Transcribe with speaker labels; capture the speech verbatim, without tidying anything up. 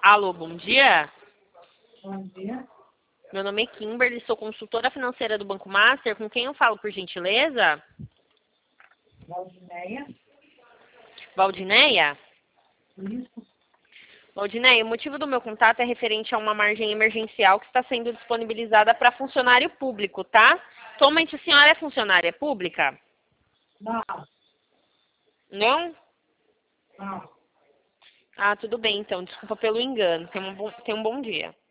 Speaker 1: Alô, bom dia.
Speaker 2: Bom dia.
Speaker 1: Meu nome é Kimberly, sou consultora financeira do Banco Master. Com quem eu falo, por gentileza?
Speaker 2: Valdineia.
Speaker 1: Valdineia?
Speaker 2: Isso.
Speaker 1: Valdineia, o motivo do meu contato é referente a uma margem emergencial que está sendo disponibilizada para funcionário público, tá? Atualmente a senhora é funcionária pública?
Speaker 2: Não.
Speaker 1: Não?
Speaker 2: Não.
Speaker 1: Ah, tudo bem então. Desculpa pelo engano. Tenha um bom, tenha um bom dia.